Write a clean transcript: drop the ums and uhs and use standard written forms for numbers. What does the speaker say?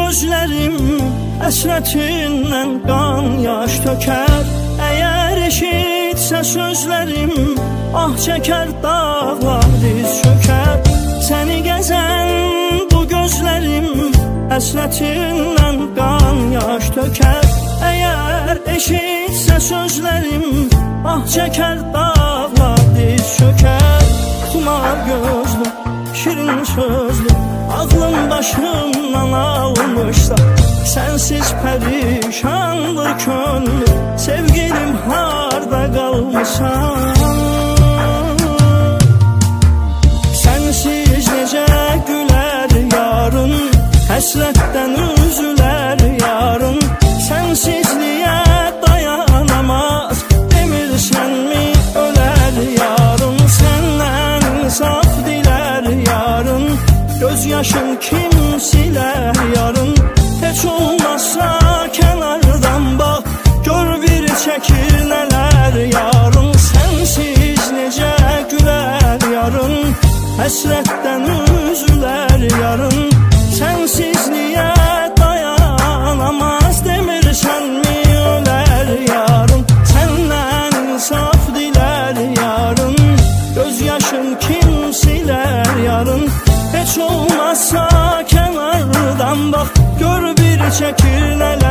gözlerim Həsrətindən qan yaş tökər Əgər eşitsə sözlərim Ah çəkər dağlar diz çökər Səni gəzən bu gözlərim Həsrətindən qan yaş tökər Əgər eşitsə sözlərim Ah çəkər dağlar diz çökər Xumar gözlü, şirin sözlü Ağlım başımdan almışsa Sensiz perişandır könlüm Sevgilim harda qalmışsan Sensiz necə gülər yarın Həsrətdən üzülər yarın Sensizliyə dayanamaz Demirsən mi ölər yarın Səndən saf dilər yarın Göz yaşın kim silər yarın Heç olmazsa kənardan bax Gör bir çəkir nələr yarın Sənsiz necə gülər yarın Həsrətdən üzülər yarın Sənsizliyə dayanamaz Demirsən mi ölər yarın Səndən saf dilər yarın Göz yaşın kim silər yarın Heç olmazsa kənardan bax Gör bir çəkir nələr